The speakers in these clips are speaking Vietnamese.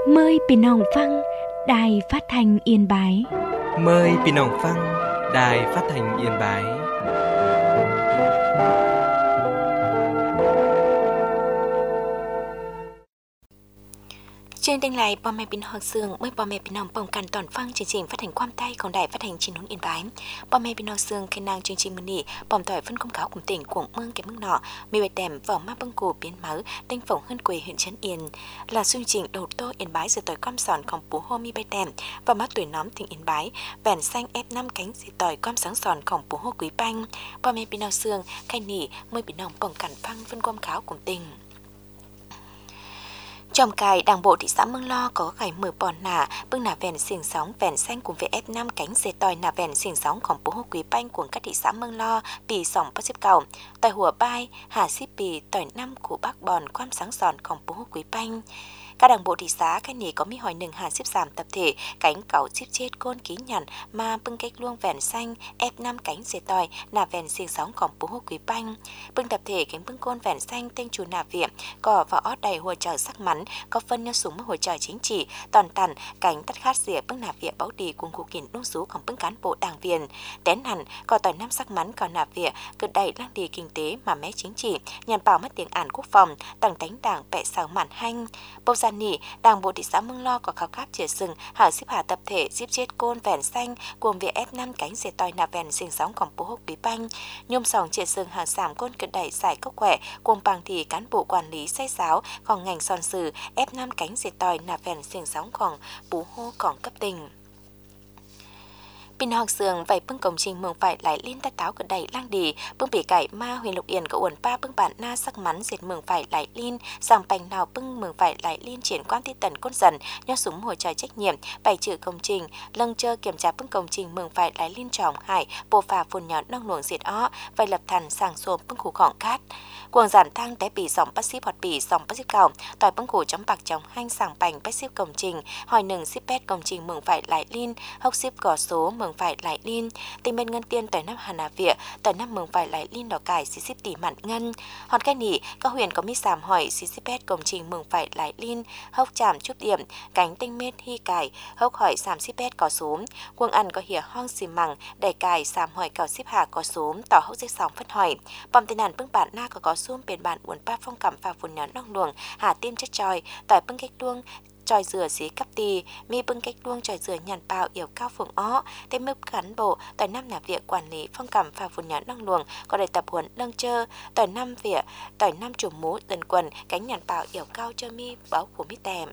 Mờiพี่น้องฟังđài phát thanh Yên Bái. Mời พี่น้องฟัง Đài Phát thanh Yên Bái. Chương trình này bò mẹ bình học sương mới bò mẹ bình nòng bồngกันตอนฟังchương trình phát hành quam tayของđài phát hành chính hướng Yên Bái. Bò mẹ bình học sương khi nàng chương trình mini bòm tỏi phân công cáo cùng tỉnh của mương cái mương nọ mi bài tèm vào ma băng cổ biến máu tinh phỏng hơn quê huyện Trấn Yên là chương trình đầu tô Yên Bái giờ tỏi com sònของbố hô mi bài tèm và má tuổi nóm tỉnh Yên Bái vẻn xanh ép 5 cánh dì tỏi com sáng sònของbố hô quý banh bò mẹ bình học sương khai nỉ mới bình nòng bồngกันphăng phân quam cáo cùng tỉnh. Trong cài đảng bộ thị xã Mương Lo có gảy mở bò nả bưng nả vèn xiềng sóng vèn xanh cùng với F5 cánh dê tòi nả vèn xiềng sóngของbố hô quý banh của các thị xã Mương Lo bì sòng bắt xếp cầu tòi hùa bai hà xếp bì tòi 5 của bác bòn quam sáng sònของbố hô quý banh. Các đảng bộ thị xã cái này có mi hỏi nừng hà xếp giảm tập thể cánh cẩu xếp chết côn ký nhằn mà bưng cách luông vèn xanh F5 cánh dê tòi nả vèn xiềng sóngของbố hô quý banh bưng tập thể cánh bưng côn vèn xanh tên chủ nả viện cỏ và ót đầy hùa trời sắc mắn có phân nhau súng hỗ trợ chính trị toàn tàn cánh tắt khát rỉa bưng nạp viện báo đi cùng khu kiến đông súของbưng cán bộ đảng viên tén hẳn có tỏi năm sắc mắn còn nạp viện cực đầy lang đi kinh tế mà mé chính trị nhằm bảo mất tiếng ản quốc phòng tầng tánh đảng bệ sào mạn hanh bầu gian nỉ đảng bộ thị xã Mương Lo có khảo khát chìa sừng hảo xếp hạ tập thể giết chết côn vẹn xanh cùng việc F5 cánh dệt tỏi nạp vẹn xiềng sóngของbố hốc bí banh nhôm sòng chìa sừng hàng giảm côn cực đầy giải cốc khỏe cùng bằng thì cán bộ quản lý say sáo còn ngành son sử F5 cánh dệt tỏi nạp vèn xiềng sóngของbú hô còn cấp tỉnh. Bình học sường vậy bưng công trình mường phải lại liên ta táo cực đầy lang đi bưng bị cải ma huyền lục yên có uẩn pa bưng bản na sắc mắn dệt mường phải lại liên sang bành nào bưng mường phải lại liên triển quan ti tần côn dần nho súng hỗ trợ trách nhiệm bày trừ công trình lâng chơ kiểm tra bưng công trình mường phải lại liên trọng hải bộ phà phun nhỏ nong luồng diệt ó vậy lập thần sàng xôm bưng khu khỏng cát cuồng giản thang té bị dòng bắt xíp hoặc bị dòng bắt xíp cầu tỏi bưng khu chấm bạc trong hanh sàng bành bắt xíp công trình hỏi nừng xíp pet công trình mường phải lại liên hốc xíp cỏ số mường phải lại liên tình bên ngân tiên tỏi năm hàn vịa tỏi năm mường phải lại liên đỏ cải xí xíp tỷ mặn ngân hòn cái nỉ các huyền có mi sàm hỏi xí xíp pet công trình mường phải lại liên hốc chạm chút điểm cánh tinh mết hy cải hốc hỏi sàm xíp pet có số cuồng ăn có hỉa hong xì mằng đầy cải sàm hỏi cào xíp hà có số tỏ hốc dây sòng phất hỏi bom tên nàn bưng bản na có xuông biển bản uốn pa phong cảm pha phun nhỏ nong luồng hà tiêm chất tròi tỏi bưng cách đuông tròi dừa xí cắp tì mi bưng cách đuông tròi dừa nhàn bào yểu cao phượng ó thêm mướp cán bộ tỏi năm là việc quản lý phong cảm pha phun nhỏ nong luồng có đầy tập huấn nâng chơ tỏi năm việc tỏi năm chủ mũ dần quần cánh nhàn bào yểu cao cho mi báo của mi tèm.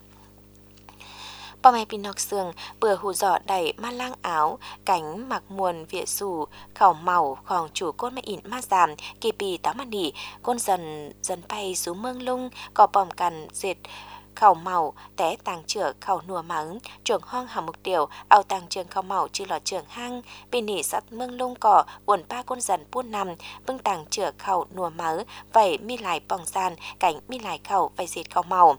Bò mẹ bình học sường bừa hù giỏ đầy ma lang áo cánh mặc muồn vịa sủ khẩu màu khoảng chủ côn mẹ ỉn ma giảm kỳ bì táo mà nỉ côn dần dần bay xuống mương lung có bòm cằn dệt khẩu màu té tàng chữa khẩu nùa mắng trường hoang hàm mục điều ao tàng trường khẩu màu chưa lọt trường hang bên nỉ sắt mương lung cỏ uẩn ba côn dần buôn nằm bưng tàng chữa khẩu nùa mắng vậy mi lại bòng gian cánh mi lại khẩu vậy dệt khẩu màu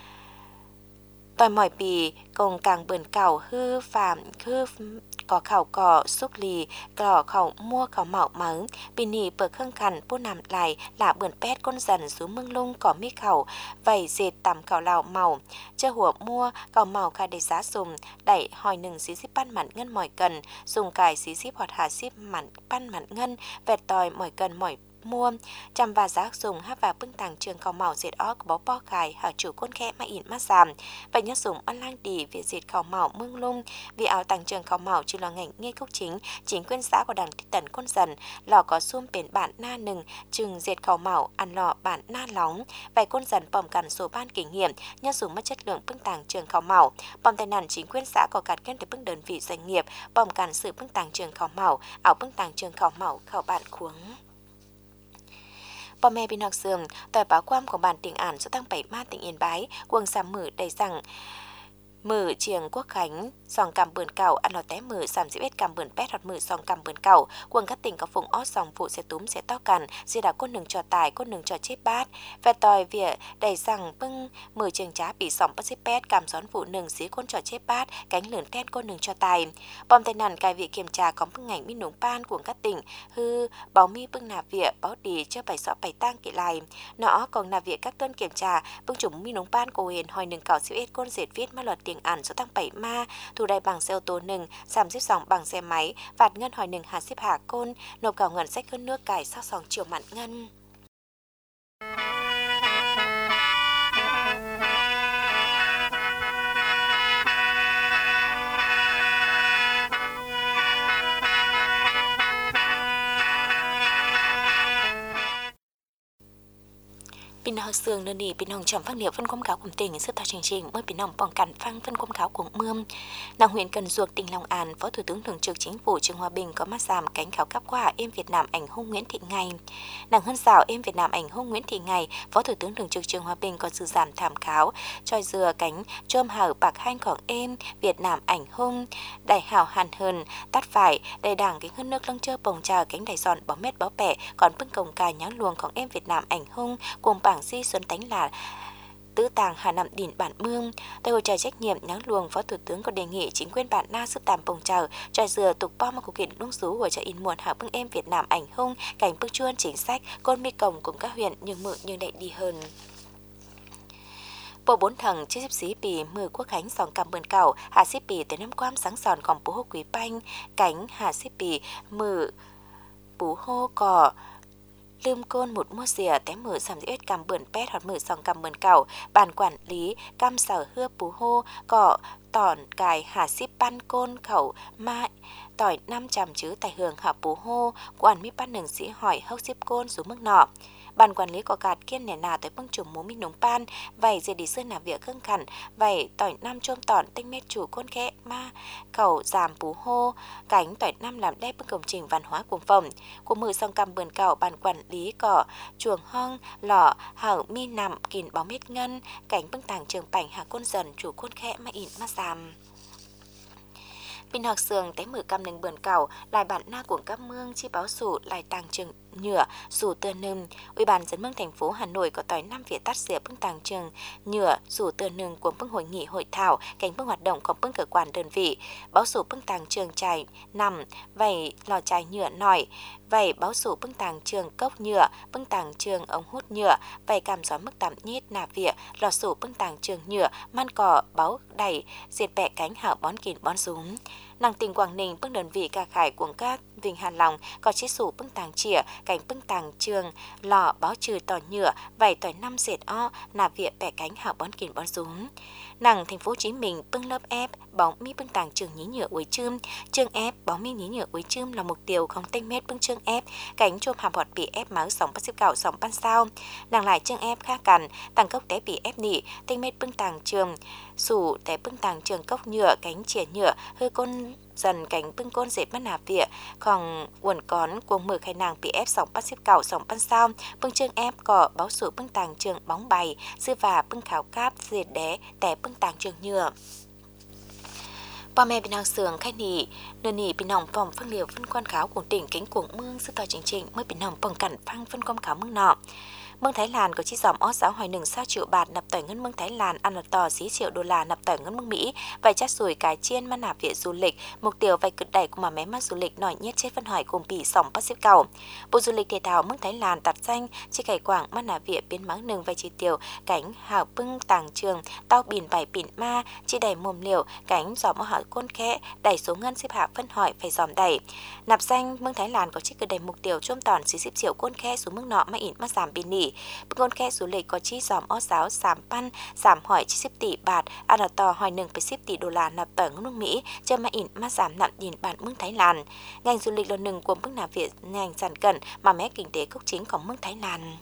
tỏi mỏi bì cùng càng bườn cào hư phạm hư có khẩu cỏ xúc lì cỏ khẩu mua khẩu mạo mắng bì nỉ bờ khương khăn buôn nằm lại là bườn pet con dần xuống mương lung có mi khẩu vẩy dệt tắm khẩu lào màu chơ hùa mua khẩu màu khai đầy giá dùng đẩy hỏi nừng xí xíp pan mặn ngân mỏi cần dùng cài xí xíp hoặc hà xíp mặn pan mặn ngân vẹt tỏi mỏi cần mỏi mua chăm và giá dùng hát và bưng tàng trường khẩu màu dệt ó của bó bo cài hở chủ côn khẽ mà ỉn mắt giảm vậy nhớ dùng ăn lang đi việc dệt khẩu màu mương lung vì áo tàng trường khẩu màu chỉ là ngành nghe cốc chính quyền xã của đảng thị tần côn dần lò có xuông bền bản na nừng chừng dệt khẩu màu ăn lò bản na lóng vậy côn dần bòm cằn số ban kinh nghiệm nhớ dùng mất chất lượng bưng tàng trường khẩu màu bòm tai nạn chính quyền xã có cạt kênh để bưng đơn vị doanh nghiệp bòm cằn sự bưng tàng trường khẩu màu áo bưng tàng trường khẩu màu khẩu bản khuống. Bò mẹ bình học sường tỏi báo quam của bản tiếng Ản số tăng 7 ma tỉnh Yên Bái quần giảm mử đầy rằng มือเจียงกัวขัน2 กำเบือนเก่าอันลอแต้มือ31 กำเบือน8 ฮอดมือ2 กำเบือนเก่ากวงกะติ่งกับฝงอ้อ2 vụ เสตุ้มเสต้อกันเสียดาก้น1จอตายก้น1จอเจ็บบาทแฟตอยเวียได้สั่งปึ้งมือเจียงจ้าปี2018 กำซ้อนvụ 1สีก้นจอเจ็บบาทแก๊งเหลือนแต้นก้น1จอตายปอมแต่นั้นกายเวียเกียมจาของปึ้งไงมีหนุ่งป้านกวงกะติ่งฮือเบามีปึ้งนาเวียเบาดีเจ้าไปสอบไปตั้งกี่ลายเนาะกองนาเวียcácต้นเกียมจาปึ้งจุ่มมีหนุ่งป้านโกเวนหอย1 เก่า11ก้นเศษวิทย์มาหลอดเตียงอันสตั้งไปมาถูได้บังเซลตัว1 32บังเซไม้ฝาดเงินหอย1 55ก้นนบเก่าเงินใส่ขึ้นเนื้อไก่22 triệu mặn ngânพี่น้องเสืองเดินดีพี่น้องจอมฟังเหนียวphânความขาวกลุ่มติ่งสืบต่อจริงๆเมื่อพี่น้องป้องกันฟังphânความขาวcủa mươm nàng huyện Cần Duộc tỉnh Long An phó thủ tướng thường trực chính phủ Trương Hòa Bình có mắt giảm cánh khảo cấp qua em Việt Nam ảnh hùng Nguyễn Thị Ngày nàng Hân Sảo em Việt Nam ảnh hùng Nguyễn Thị Ngày phó thủ tướng thường trực Trương Hòa Bình có sự giảm thảm khảo trôi dừa cánh chôm hở bạc hanhของem Việt Nam ảnh hùng đại hảo hàn hờn tắt phải đại đảng cánh hơn nước lăng chơ bồng trào cánh đại giòn bó mét bó bẻ còn bưng cồng cà nháo luồngของem Việt Nam ảnh hùng cùng bảng di xuân tánh là tứ tàng Hà Nằm đỉnh bản mương. Tại hội trại trách nhiệm nháng luồng, phó thủ tướng có đề nghị chính quyền bản na sức tạm bồng trào trại dừa tục bao mà cuộc kiện đúng số của trại in muộn hạ bưng em Việt Nam ảnh hung cảnh bưng chuôn chính sách côn mi cổng cùng các huyện nhưng mượn nhưng đại đi hơn. Bộ 4 thằng chiếc xí bì mưa quốc khánh 2 cầm bươn cầu hạ xí bì tới năm quam sáng sònของปูโฮquý banh cánh hạ xí bì mưaปูโฮก่อลืมก้นหมุดมั่วเสียแต่มือ31 กำเบือน8 ฮอดมือ2 กำเบือนเก่าบานกวนลีกำเสาเฮือปูโฮก็ตอนกาย50 ปั้นก้นเขามาต่อยน้ำจำชื้อแต่เหืองหาปูโฮกวนมีปั้น1สีหอย60 ก้นสู่เมืองนอกban quản lý có gạt kiên nẻ nà tới bưng chùm mú minh núng pan vậy giờ đi sơn nà việc khương khẩn vậy tỏi nam chôm tòn tinh mét chủ côn khẽ ma cầu giảm bú hô cánh tỏi nam làm đẹp bưng công trình văn hóa của phòng của mười song cầm bươn cầu ban quản lý có chuồng hong lọ hảo mi nằm kín báo mét ngân cánh bưng tàng trường bảnh hạ côn dần chủ côn khẽ mà in mà giảm Pin học sườn té 10 cầm 1 bươn cầu lại bản na của các mương chi báo sủ lại tàng trường nhựa sủ tơ nừng Ủy ban dân mương thành phố Hà Nội có tỏi 5 phía tắt xỉa bưng tàng trường nhựa sủ tơ nừng của bưng hội nghị hội thảo cánh bưng hoạt động của bưng cơ quan đơn vị báo sủ bưng tàng trường chài nằm vậy lò chài nhựa nổi vậy báo sủ bưng tàng trường cốc nhựa bưng tàng trường ống hút nhựa vậy cảm gió mức tạm nhít nà vỉa lò sủ bưng tàng trường nhựa man cỏ báo đẩy diệt bẹ cánh hảo bón kín bón súng nàng tỉnh Quảng Ninh bưng đơn vị cả khải cuồng cát Vinh Hà Long có chế sủ bưng tàng chỉa cánh bưng tàng trường lò báo trừ tỏi nhựa vậy tỏi 5 dệt o nà vỉa bẹ cánh hảo bón kín bón súng nàng thành phố Hồ Chí Minh bưng lớp ép bóng mi bưng tàng trường nhí nhựa uối chươm trường ép bóng mi nhí nhựa uối chươm là mục tiêu không tinh mét bưng trường ép cánh chôm hàm họt bị ép máu sóng bắt xếp gạo sóng ban sao nàng lại trường ép khá cằn tàng cốc té bị ép nỉ tinh mét bưng tàng trường sủ té bưng tàng trường cốc nhựa cánh chìa nhựa hơi côn dần cánh bưng côn dệt mắt nà vỉa còn uẩn cón cuồng mở khai nàng bị ép sóng bắt xếp gạo sóng ban sao bưng trường ép cỏ báo sủ bưng tàng trường bóng bày dư và bưng khảo cáp dệt đé té bưng tàng trường nhựaพ่อแม่พี่น้องเสืองแค่นี้เดินหนีพี่น้องป้อมฟังเหลียวฟันควันขาวของติ่งเก่งกวงเมืองซึ่งต่อจริงๆเมื่อพี่น้องป้องกันฟังฟันความขาวเมืองนอกเมืองไทยลานก็ชี้สอมอ้อสาวหอย1 triệu bạt nạp tỏi ngân มืองไทยลานănต่อ$4 triệu nạp tỏi ngân มืองMỹ vậy chắc sủi cái chiên mà nạp viện du lịch mục tiêu vậy cực đẩy của mà mé mắt du lịch nổi nhất chết phân hỏi cùng bị sòng bắt xếp cầu bộ du lịch thể thao มืองไทยลานตัดdanh chi cải quảng mà nạp viện biến mắng nừng vậy chi tiêu cánh hào bưng tàng trường tao bìn bảy bìn ma chi đẩy mồm liều cánh giòm ở hỏi côn khẽ đẩy số ngân xếp hạ phân hỏi phải giòm đẩy nạp danh มืองไทยลานcó chi cực đẩy mục tiêu chôm tòn $40 triệu côn khẽ xuống mức nọ mà in mà giảm bìn nỉ con khe du lịch có chi giòm ó sáo giảm pan giảm hỏi chi 10 tỷ bạt ănต่อhỏi 1.10 tỷ đô la nạp tỏi nước Mỹ cho mà in mà giảm nặng nhìn bản มืองThái Lan ngành du lịch làหนึ่งcủa มืองNam Việt ngành sản cận mà mé kinh tế cốc chính của มืองThái Lan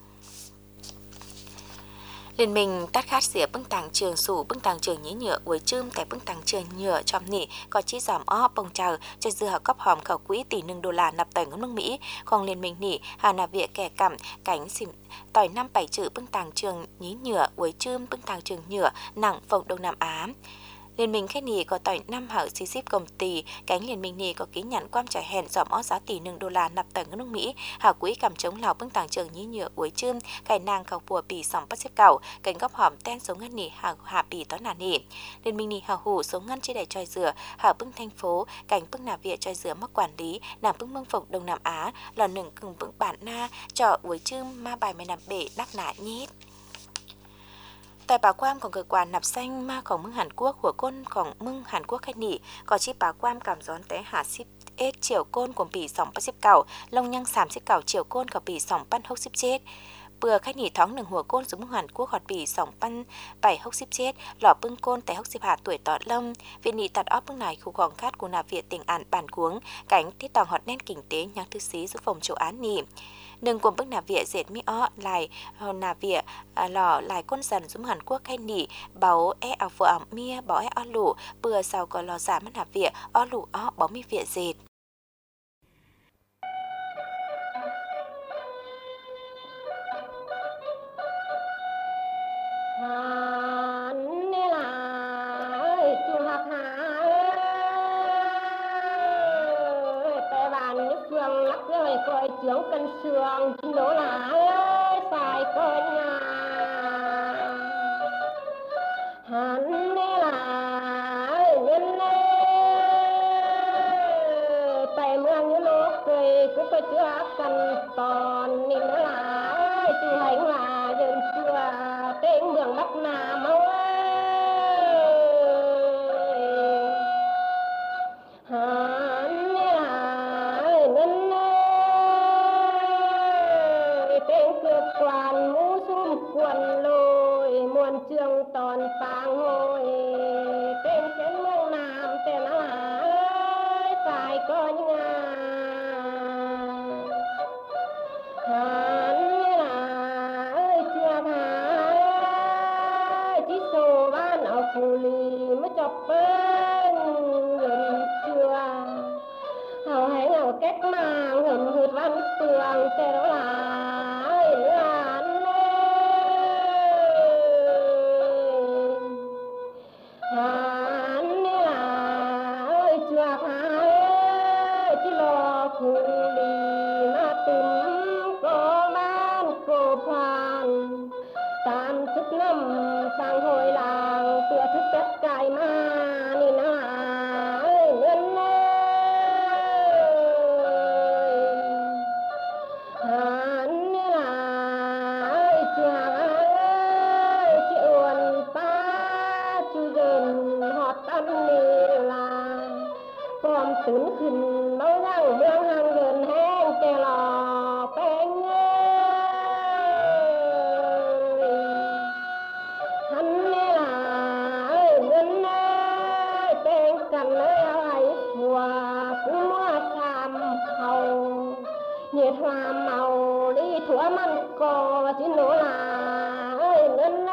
Liên minh tát khát xỉa bưng tàng trường sủ bưng tàng trường nhí nhựa uối chươm tại bưng tàng trường nhựa chom nị có chi giòm ó bông trào cho dư hợp cấp hòm khẩu quỹ tỷ $1 nạp tỏi nước Mỹ không liên minh nị hà nạp viện kẻ cặm cánh xỉm tỏi 5-7 chữ bưng tàng trường nhí nhựa uối chươm bưng tàng trường nhựa nặng phòng Đông Nam Á Liên minh khách nì có tỏi 5 hảo xí xíp công ty, cánh liên minh nì có ký nhận quan trả hẹn dòm ó giá tỷ $1 nạp tờ ngân nước Mỹ, hảo quỹ cảm chống lào bưng tàng trường nhí nhựa uối chươm, cải nàng khẩu bùa bì sòng bắt xếp cầu, cánh góc hòm ten số ngân nì hảo hạ bì tó nà nì. Liên minh nì hảo hủ số ngân chế đầy tròi dừa, hảo bưng thành phố, cánh bưng nà viện tròi dừa mắc quản lý, nàng bưng mương phục Đông Nam Á, lò nừng cưng bưng bản na, trò uối chươm ma bài mày nằm bể đắc nạ nhít. Tại báo quanของcơ quan nạp xanh maของเมืองHàn Quốcหัวก้นของเมืองHàn Quốc khách nỉ có chi báo quan cảm gión téหา10เฉียวก้นของปี2019ลงยัง39เฉียวก้นของปี2067เปื่อkhách nỉท้องหนึ่งหัวก้นสู่เมืองHàn Quốcฮอดปี2067หล่อปึ้งก้นแต่65tuổi ต่อlâm viện nỉตัดออปปึ้งไหนkhuของคาดกูนาเวียติ่งอ่านbản cuống cảnhที่ต่อฮอดแน่นkinh tế nhắc thứ xí giúp phòng chỗ án nỉ Nâng cùng bức nà vịa dệt mi ó lại nà vịa lò lại con dần xuống Hàn Quốc hay nỉ bảo áo vừa ảo mía bảo ó lụ bừa sau có lò giả mắt nà vịa ó lụ ó bó mi vịa dệt. Coi trưởng cân sườn nổ lá ơi xài coi nhà hắn là nhân tay mương như lúa cười cũng có chưa cần toàn nhìn nó là chú hành là dân xưa tên đường Bắc Nam ơi toàn mũ xung quần lôi muôn trường toàn phang hồi tên trên mương Nam tên là ơi phải có những hắn là ơi chưa ơi chỉ số ban ở phù lì mới chọc bên gần chưa hầu hay ngầu kết mang hầm hụt văn tường tên đó là sang hồi làng tựa thức tất cài ma nì na ngân hắn là chàng chịu pa chu dần họt tâm nì là còn tướng khinh bao răng mương hàng gần hang kè lò bánh nhiệt hoa màu đi thua măng cò chỉ nổ là ơi ngân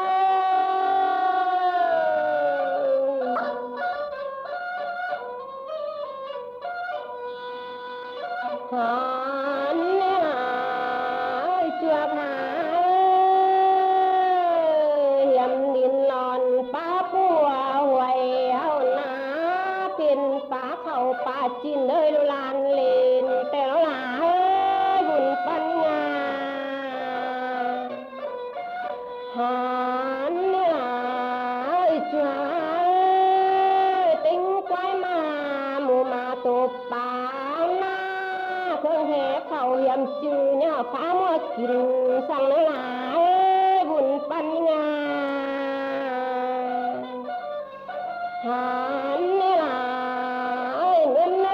hắn ơi chưa thà hiểm nín lòn pa bùa huầy hao ná tiền pa khẩu pa chín nơi lan lênแต่nó làปัญญาhắn là cha tính quái mà mù mà tổ bà na không hề khẩu hiểm trừ nhờ phá mua kín sang nó là vụnปัญญาhắn là ngân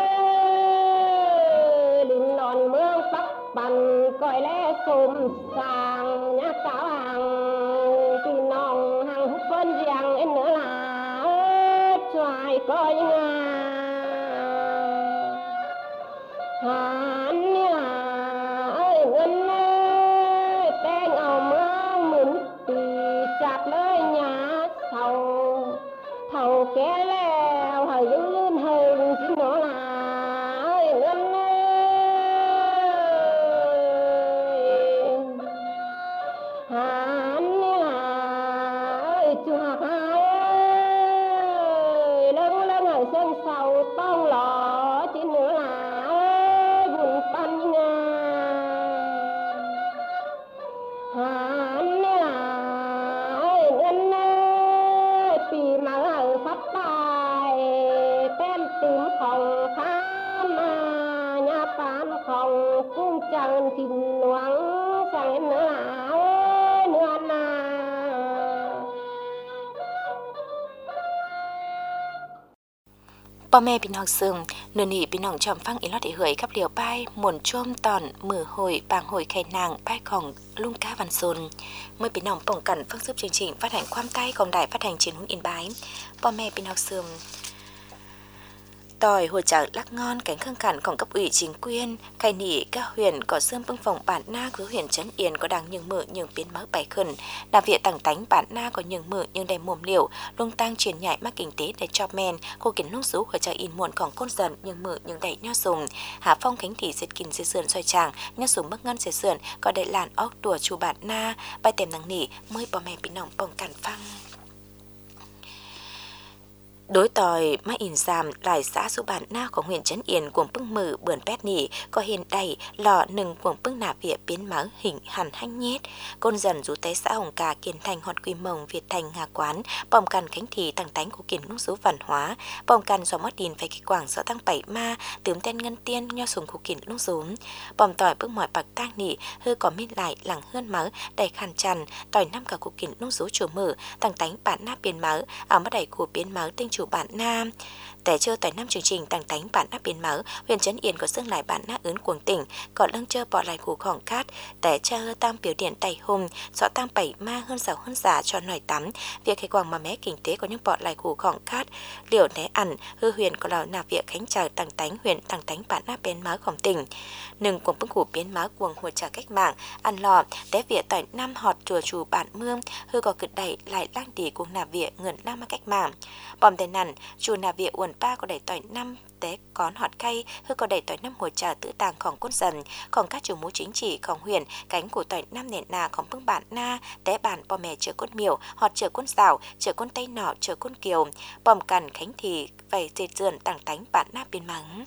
linh non mương bắc bằng coi lẽ xôm sang nhá cáo hàng thì nòng hàng hút phân riêng em nữa là xoài coi nga hắn là ơi ngân tên ở mương mướn tì chặt nơi nhà thầu thầu ké leo hơi dữ hơn chỉ nữa là ơi ngân ha hàn ngânปีmà phát bài tên tìm phòng khám nhà bán phòng cũng chẳng xin loáng chẳng nữa na พ่อแม่พี่น้องซึ่งเนื้อนี่พี่น้องจอมฟังอีลอดอีเหยกับเหลียวป้ายหมุนช่วมตอนมือหอยปางหอยไข่นางป้ายของลุงก้าวันซุนเมื่อพี่น้องป้องกันฟังซึบจริงๆphát hànhความใต้ของได้phát hành chiếnหุ้นอินบายพ่อแม่พี่น้องซึ่งต่อยหัวจากลักงอนแก่งข้างขันของcấp ủy chính quyền cái nỉ các huyện có xương bưng phòng bản na của huyện trấn yên có đang nhường mở nhường biến mới bảy khẩn là viện tặng tánh bản na có nhường mở nhường đầy mồm liều lung tăng truyền nhạy mắc kinh tế để cho men cô kiến nông số của cha in muộnของcôn dần nhường mở nhường đầy nho sùng hạ phong khánh thị diệt kinh dây sườn xoay tràng nho sùng mất ngân dây sườn có đại làn óc đùa chu bản na bài tèm nắng nỉ mới bỏ mẹ bị nòng bồng cản phăng đối tòi má in giảm lại xã số bản na của huyện trấn yên cuồng bưng mử bươn pét nỉ có hiện đầy lọ nừng cuồng bưng nà vỉa biến máu hình hẳn hanh nhét côn dần rú tế xã hồng cà kiên thành họt quy mông việt thành hà quán bom cằn khánh thị tăng tánh của kiên nông số văn hóa bom cằn do mót đìn phải kỳ quảng sợ tăng bảy ma tướng tên ngân tiên nho sùng của kiên nông số bom tỏi bước mọi bạc tang nỉ hư có mít lại lẳng hơn máu đầy khăn chằn tỏi năm cả của kiên nông số chủ mở tăng tánh bản na biến máu ảo mất đầy của biến máu tinh chủ bản namแต่เจอtại năm chương trình tăng tánh bản áp biến máu huyện trấn yên có xương lại bản na ướn cuồng tỉnh còn lăng chơ bỏ lại củ khỏng cátแต่chờ tam biểu điện tay hùng dọ tam bảy ma hơn giàu hơn giả cho nổi tắm việc khai quảng mà mé kinh tế có những bỏ lại củ khỏng cát liệu né ẩn hư huyền có là nạp việc khánh chờ tăng tánh huyện tăng tánh bản áp biến máu khỏng tỉnh nừng cuồng bưng củ biến máu cuồng hồi trả cách mạng ăn lò té việc tại năm họt chùa chủ bản mương hư có cực đẩy lại lang đi cuồng nạp việc ngẩn năm cách mạng bom tên nằn chùa nạp việc uẩn ba có đẩy tỏi năm té cón họt cây hư có đẩy tỏi năm hồi trà tự tàngของcốt dầnของcác chủ mũ chính trịของhuyền cánh của tỏi năm nền nàของbưng bản na té bản bò mè chờ cốt miểu họt chờ cốt rào chờ cốt tây nọ chờ cốt kiều bom cằn khánh thì vầy dệt dườn tàng tánh bản na biên mắng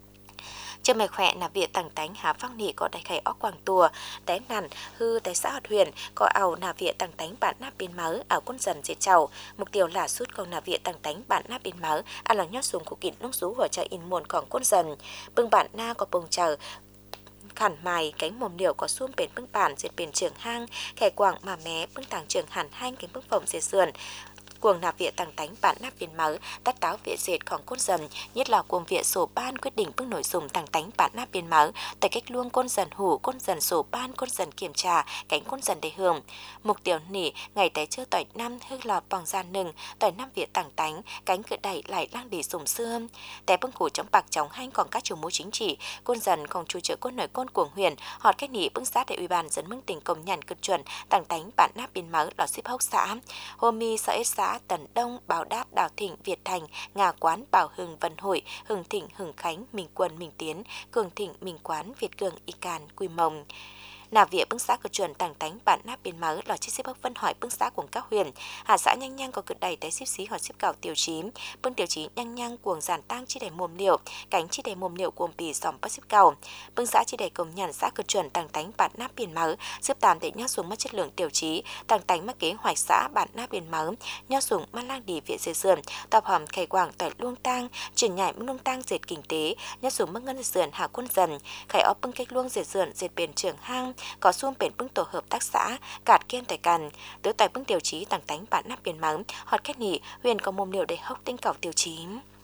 chờ mẹ khỏe là việc tàng tánh há phong nỉ có đại khải óc quàng tùa té nằn hư té xã hoạt huyền có ảo là việc tàng tánh bản nắp biên máu ảo quân dần dệt chầu mục tiêu là suốt còn là việc tàng tánh bản nắp biên máu ăn là nhót xuống của kịn nông sú vào chợ in muôn còn quân dần bưng bản na có bông chờ khản mài cánh mồm liều có xuông bền bưng bản dệt bền trường hang khẻ quảng mà mé bưng tàng trường hẳn hanh cánh bưng phòng dệt sườn cuồng nạp viện tăng tánh bản nắp biến máu tát táo viện dệtของcôn dần nhất là cuồng viện sổ ban quyết định bước nội dung tăng tánh bản nắp biến máu tại cách luông côn dần hủ côn dần sổ ban côn dần kiểm tra cánh côn dần đề hưởng mục tiêu nỉ ngày té chơi tỏi năm hư lò bằng gian nừng tỏi năm viện tăng tánh cánh cự đẩy lại lang đi sùng xương té bưng củ chống bạc chống hanh còn các chủ mũ chính trị côn dần còn chủ trợ côn nổi côn cuồng huyền họt cách nỉ bưng sát để ủy ban dẫn mưng tỉnh công nhận cực chuẩn tăng tánh bản nắp biến máu lò ship hốc xã hôm mi xã xã Tần Đông, Bảo Đáp, Đào Thịnh, Việt Thành, Ngà Quán, Bảo Hưng, Vân Hội, Hưng Thịnh, Hưng Khánh, Minh Quân, Minh Tiến, Cường Thịnh, Minh Quán, Việt Cường, Y Càn, Quy Mông. Nà viện bưng xã của chuẩn tàng tánh bản nắp biến máu lò chiếc xếp bắc vân hỏi bưng xã của các huyền hà xã nhanh nhanh có cực đầy té xếp xí hoặc xếp cào tiêu chí bưng tiêu chí nhanh nhanh cuồng giản tăng chi đầy mồm liệu cánh chi đầy mồm liệu cuồng bì dòm bắt xếp cào bưng xã chi đầy công nhận xã của chuẩn tàng tánh bản nắp biến máu xếp tạm để nhót xuống mất chất lượng tiêu chí tàng tánh mắc kế hoạch xã bản nắp biến máu nhót xuống mang lang đi viện dây sườn tập hòm khải quảng tỏi luông tang chuyển nhảy mức luông tang dệt kinh tế nhót xuống mức ngân dệt sườn hạ quân dần khải óp bưng cách luông dệt sườn dệt bền trường hang có xuông bền bưng tổ hợp tác xã cạt kiên tài cằn tứ tài bưng tiêu chí tàng tánh bản nắp biến máu họt cách nỉ huyền có mồm liều để hốc tinh cầu tiêu chí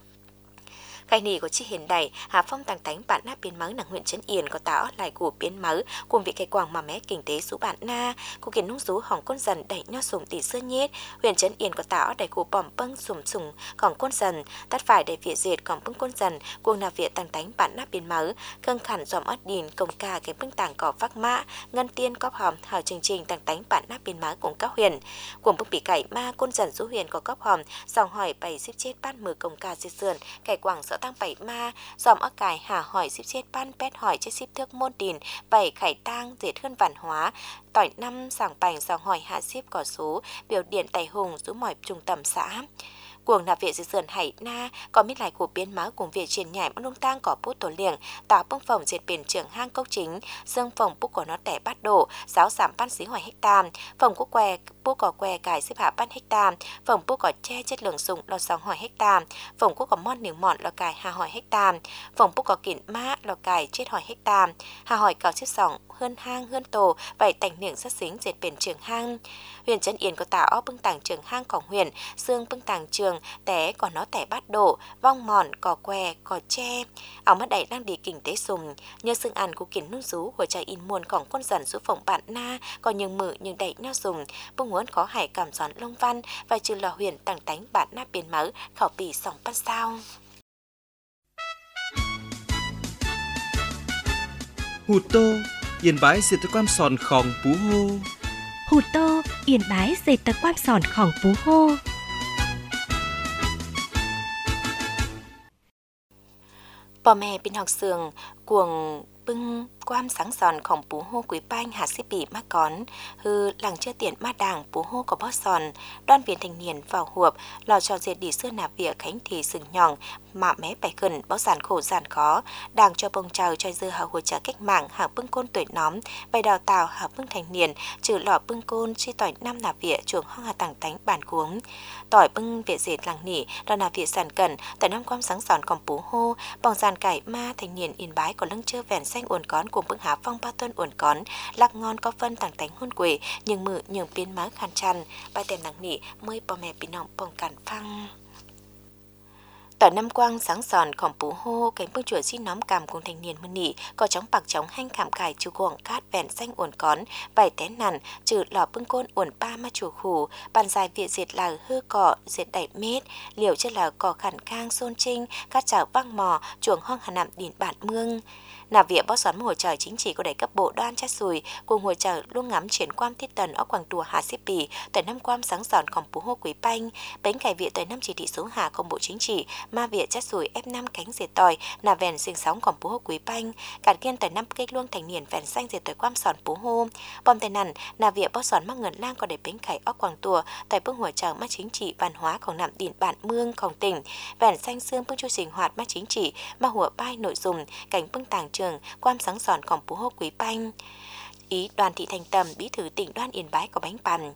cái nỉ của chị hiện đại hà phong tàng tánh bản nắp biến máu là huyện trấn yên có tạo lại của biến máu cùng vị cây quảng mà mé kinh tế số bản na của kiến nông số hỏng côn dần đẩy nho sùng tỷ sơ nhét huyện trấn yên có tạo đẩy của bỏm bưng sùng sùng hỏng côn dần tắt phải để viện dệt còn bưng côn dần cuồng là viện tàng tánh bản nắp biến máu khương khản dòm ớt đìn công ca cái bưng tàng cỏ vác mã ngân tiên cóp hòm hở chương trình tàng tánh bản nắp biến máu cùng các huyền cuồng bưng bị cải ma côn dần số huyền có cóp hòm dòng hỏi bày xếp chết ban mờ công ca diệt sườn cải quảng sợ tăng bảy ma dòm ớt cải hà hỏi xếp chết ban pét hỏi chết xếp thước môn đìn bảy khải tang dệt hơn văn hóa tỏi năm sảng bành dòng hỏi hạ xếp cỏ số biểu điện tài hùng rú mỏi trung tâm xã cuồng nạp viện sườn hải na có mít lại của biến máu cùng viện truyền nhảy lông tang có bút tổ liềng tạo bông phòng diệt biển trường hang cốc chính dương phòng bút của nó tẻ bát đổ giáo giảm ban xí hoài hecta phòng của què bút cỏ què cải xếp hạ ban hecta phòng bút cỏ tre chất lượng sùng lò sóng hỏi hecta phòng của cỏ mon niềng mọn lò cải hà hỏi hecta phòng bút cỏ kịn má lò cải chết hỏi hecta hà hỏi cào chiếc sòng hơn hang hơn tổ vậy tành niềng sát xính diệt biển trường hang huyện Trấn Yên có tạo ó bưng tàng trường hang cổng huyện xương bưng tàng trường té còn nó tẻ bát đổ vong mòn cỏ què cỏ tre ảo mắt đẩy đang đi kinh tế sùng nhờ xương ăn của kiến nút rú của trái in muônของcon dần số phòng bạn na có nhưng mự nhưng đẩy nhau dùng bưng muốn có hải cảm gión lông văn và trừ lò huyền tàng tánh bạn na biến máu khảo bì sòng pan sao หูโตเย็นบายเศรษฐกรรมสอนของปูโฮหูโตเอียนบายเศรษฐความสอนของปูโฮพ่อแม่เป็นหอกเสืองกวงปึ้งความสังสอนของปู่โฮกุยป้ายหาสิปีมาก่อนคือหลังเชื่อเตียนมาด่างปู่โฮกับบ่อสอนด้อนเปลี่ยนthành niên vào hộp lò trò diệt đi xưa nạp vỉa khánh thì sừng nhỏng mạ mé bài khẩn bao giàn khổ giàn khó đàng cho bông trào cho dư hào hồi trả cách mạng hào bưng côn tuổi nóm bài đào tàu hào bưng thành niên trừ lò bưng côn chi tỏi năm nạp vỉa chuồng hoang hà tàng tánh bản cuống tỏi bưng vỉa dệt làng nỉ đò nạp vỉa sàn cẩn tại nămความสังสอนของปู่โฮบองgiàn cải ma thành niên yên bái có lưng chơ vẹn xanh uốn cón cùng bưng há phong ba tuần uốn cón lạc ngon có phân tàng tánh hôn quỷ nhưng mự nhưng biến má khăn chăn bài tem làng nỉ mới bò mẹ bị nọng bong cản phăng tỏi năm quang sáng sònของปู่โฮcánh bưng chuột xin nóm cằm cùng thành niên mân nỉ có chóng bạc chóng hanh khảm cải chu cuồng cát vẹn xanh uốn cón bảy té nằn trừ lò bưng côn uốn pa ma chùa khủ bàn dài việt diệt là hư cỏ diệt đẩy mét liều chất là cỏ khản khang xôn trinh cát chảo văng mò chuồng hoang hà nạm điển bản mương nạp viện bó xoắn hồi trời chính trị có đẩy cấp bộ đoan chát sùi cùng hồi trời luôn ngắm triển quan thiết tần ở quảng tùa hà xếp bì tới năm quan sáng sònของปู่โฮquý panh bánh cải viện tới năm chỉ thị số hà công bộ chính trị ma viện chát sùi F5 cánh diệt tỏi nạp vẹn sinh sóngของปู่โฮquý panh cản kiên tới năm kết luông thành niên vẹn xanh diệt tới quan sònปู่โฮbom tay nằn nạp viện bó xoắn mắc ngẩn lang có đẩy bánh cải ở quảng tùa tới bưng hồi trời mắt chính trị văn hóaของnạm điển bản mươngของtỉnh vẹn xanh xương bưng chu sinh hoạt mắt chính trị ma hùa bay nội dung cảnh bưng tàng trườngความสังสอนของปู่โฮquý panh ý đoàn thị thành tầm bí thư tỉnh Đoan Yên Bái có bánh bàn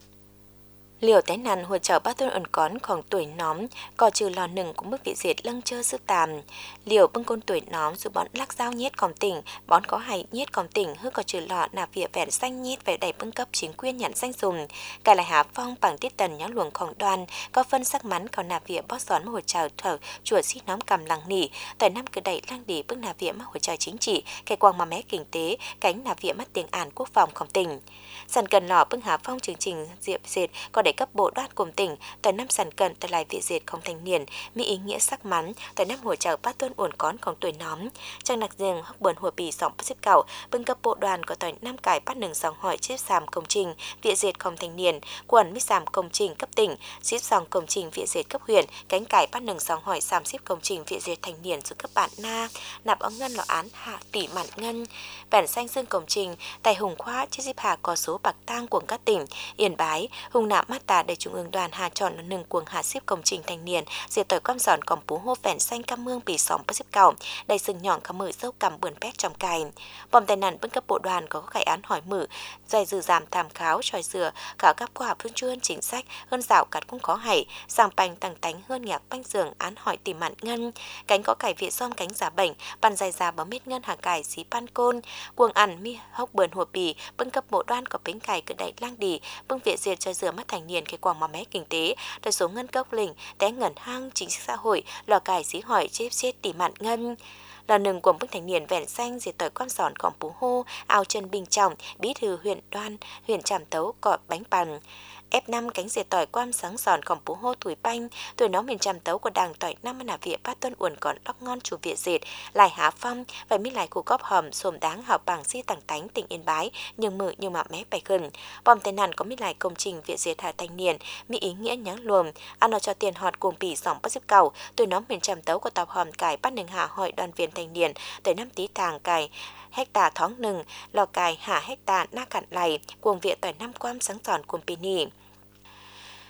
liều té nằn hồi trở ba tuần ẩn cónของtuổi nóm có trừ lò nừng của mức vị diệt lâng chơ sức tàm liều bưng côn tuổi nóm dù bón lắc dao nhiếtของtỉnh bón có hay nhiếtของtỉnh hư có trừ lò nạp vỉa vẹn xanh nhiết về đầy bưng cấp chính quyền nhận xanh dùng cả lại hạ phong bằng tiết tần nhóm luồngของđoàn có phân sắc mắn còn nạp vỉa bót xón hồi trở thở chùa xít nóm cầm lăng nỉ tại năm cứ đẩy lăng đi bưng nạp vỉa mắc hồi trở chính trị cái quang mà mé kinh tế cánh nạp vỉa mắt tiếng An quốc phòngของtỉnh sàn cần lò bưng hạ phong chương trình diệp dệt có để cấp bộ đoan cùng tỉnh tại năm sàn cần tại lại vị dệt không thành niên mỹ ý nghĩa sắc mắn tại năm hồi trở bát tuần uốn cónของtuổi nóm trang đặc riêng hóc bờn hùa bì sòng xếp cẩu bưng cấp bộ đoàn có tại năm cải bắt nừng sòng hỏi xếp sàm công trình vị dệt không thành niên quần mít sàm công trình cấp tỉnh xếp sòng công trình vị dệt cấp huyện cánh cải bắt nừng sòng hỏi sàm xếp công trình vị dệt thành niên từ cấp bạn na nạp ống ngân lọ án hạ tỷ mạn ngân vẹn xanh xương công trình tại hùng khoa chiếc dịp hạ có số bạc tang của các tỉnh Yên Bái hùng nạp mát tà để trung ương đoàn hà chọn là nừng cuồng hạ xếp công trình thành niên diệt tội quan sònของปู่โฮvẹn xanh cam mương bì sòng bắt xếp cẩu đầy sừng nhọn cam mử dâu cầm bươn pét trong cài bom tai nạn bưng cấp bộ đoàn có khải án hỏi mử giải dư giảm tham kháo tròi dừa cả các khoa học phương chuyên chính sách hơn dạo cắt cũng khó hay sang bành tăng tánh hơn nhạc banh giường án hỏi tìm mạn ngân cánh có cải viện xóm cánh giả bệnh bàn dài già bấm mít ngân hàng cải xí pan côn cuồng ăn mi hốc bờn hùa bì bưng cấp bộ đoàn có bánh cải cứ đẩy lang đi bưng viện diệt tròi dừa mắt thành niên cái quảng mà mé kinh tế đời số ngân gốc lình té ngẩn hang chính sách xã hội lò cải xí hỏi chếp xiết tìm mạn ngân là nừng của bức thành niên vẹn xanh diệt tội quan sònของปู่โฮao chân bình trọng bí thư huyện Đoan huyện Trạm Tấu cọ bánh bàn F5 cánh diệt tỏi quan sáng sònของปู่โฮtuổi panh tuổi nó miền Trạm Tấu của đảng tỏi năm nà viện bát tuần uốn còn lóc ngon chủ viện dệt lại há phong và mít lại của góp hòm xồm đáng hào bảng si tàng tánh tỉnh Yên Bái nhưng mự nhưng mà mé bài gần bom tên nàn có mít lại công trình viện dệt hà thanh niên mỹ ý nghĩa nháng luồm ăn nó cho tiền họt cuồng bỉ sòng bắt xếp cầu tuổi nó miền Trạm Tấu của tàu hòm cải bắt nừng hạ hội đoàn viên thanh niên tới năm tí tàng cải hecta thóng nừng lò cài hạ hecta na cạn lầy cuồng viện tỏi năm quan sáng sòn cuồng pini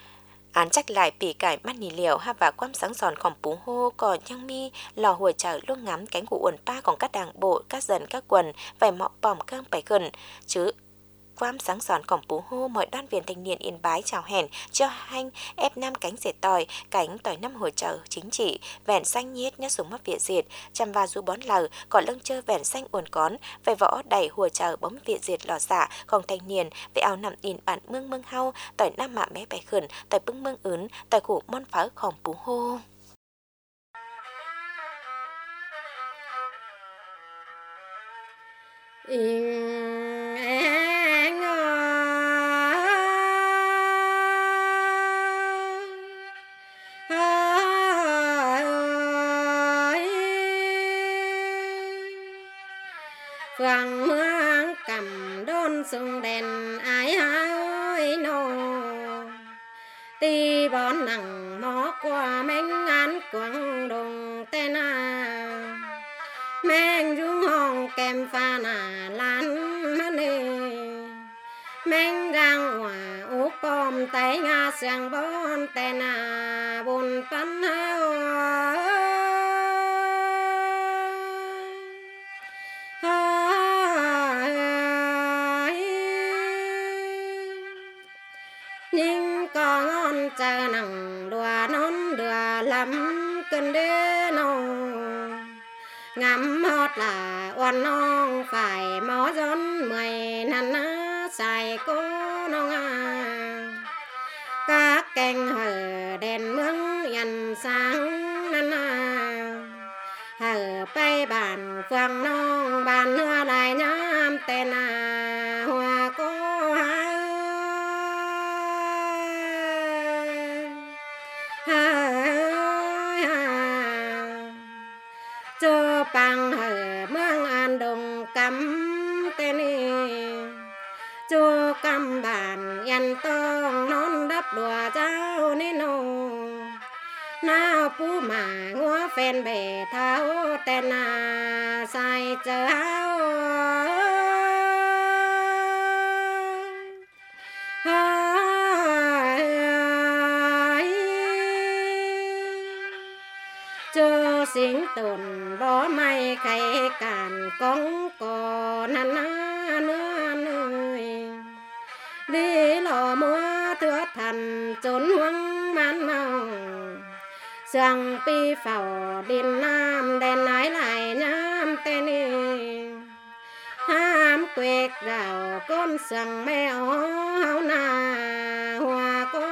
án trách lại bị cải mắt nì liều ha và quam sáng giòn khom bú hô còn nhang mi lò hồi chờ luôn ngắm cánh của uẩn pa còn các đảng bộ các dần các quần phải mọ bòm cơm bảy gần chứ quam sáng giòn cổng bú hô mọi đoàn viên thanh niên Yên Bái chào hẹn cho hanh ép năm cánh dệt cánh tỏi năm hội trợ chính trị vẹn xanh nhiết nhớ súng mắt việt diệt chăm va du bón lờ còn lưng chơi vẹn xanh uốn cón về võ đẩy hội trợ bấm việt diệt lò dạ không thanh niên về áo nằm in bản mương mương hau tỏi năm mạ bé bảy khẩn tỏi bưng mương ướn tỏi củ mon pháo khổng bú hô. Phượng mương cầm đôn sung đèn ai ơi nô ti bón nặng mó qua mênh án quăng đồng tên à mênh rung hong kem pha nà lan nê mênh gang hòa úp bom tay nga sang bón tên à bồn pan hao nhưng có ngon chờ nặng đùa non đùa lắm cơn đê nô ngắm hót là oan non phải mó gión mười năn á xài cô nông à các cành hở đèn mương dần sáng năn à hở bay bàn phượng non bàn nữa lại nhám tên à hoa cô cho bằng hở mương an đồng cắm tên cho cắm bàn yên tông non đắp đùa cháu nên nô nào pu mà ngó phen bể tháo tên à sai chờ áo cho sinh tồn bó may khay càn con cò năn nữa nơi đi lò múa thưa thần trốn hoang man màu sang pi phào điên nam đèn ái lại nhám tên ham quẹt gạo con sang mèo hao na hoa có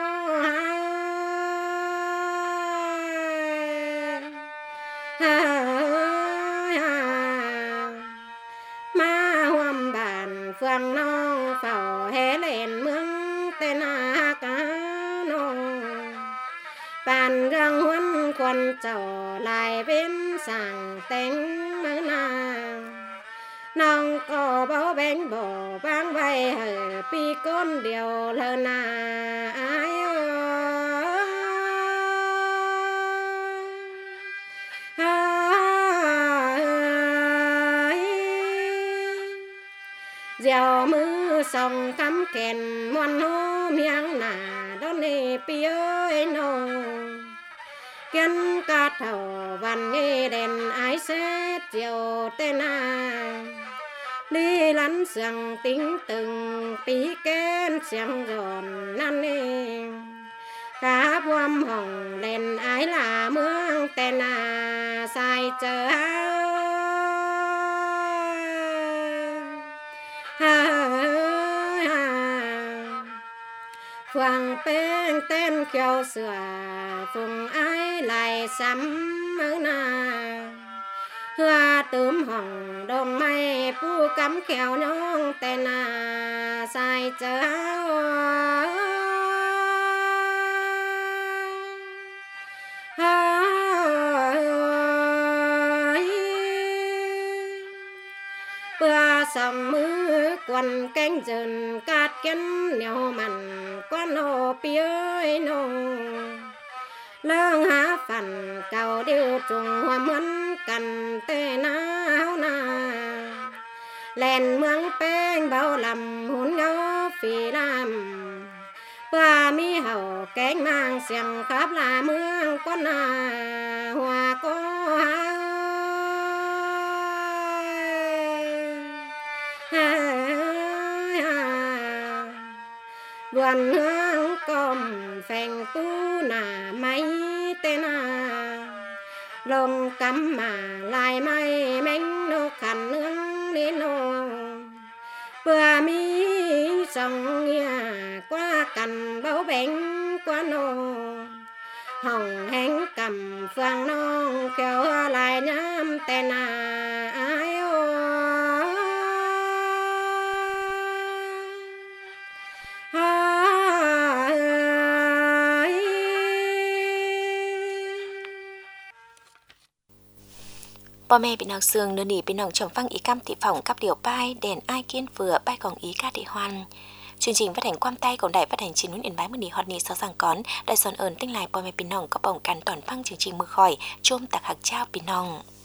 ma hoam bàn phượng non phào hé lên mương tên cá nô bàn răng huân quần trầu lại bên sàng tên mơ na nong có bao bánh bò vang bay hở pi con điều lơ na ai dèo mưa sông cắm kèn muôn hô miếng nà đón nê pi ơi nô kiến ca thầu văn nghe đèn ái xét chiều tên à đi lăn sương tính từng tí kén xiang giòn năn nê cá buồm hồng lên ái là mương tên à sai chờ phượng bên tên kêu sửa phùng ái lại sắm mơ na hoa tướm hồng đồng mây pu cắm kẹo nhong tên à sai chờ bữa sông mưa quần cánh rừng cát kiến nèo mặn quan hồ piơi nô lương há phần cầu điêu trùng hoa mướn cần tê náo na lên mương bên bao lầm hôn ngó phi làm và mi hậu cánh mang xiềng khắp là mương con hòa có vườn hương cầm phèn tu nà mấy tên lồng cắm mà lại may mánh nô khăn nương đến nô vừa mi sông nhà qua cành bao bánh qua nô hồng hánh cầm phương non kéo lại nhám tên ai ô Bò mẹ bị nào xương nơi nỉ bị nòng trồng phăng ý cam thị phỏng cắp điều bay đèn ai kiên vừa bay còn ý ca thị hoàn. Chương trình phát hành quam tay còn đài phát hành chín núi yên bái mười nỉ hot nỉ sau rằng cón đại son ơn tinh lại bò mẹ bị nòng có bổng cắn toàn phăng chương trình mưa khỏi chôm tạc hạc trao bị nòng.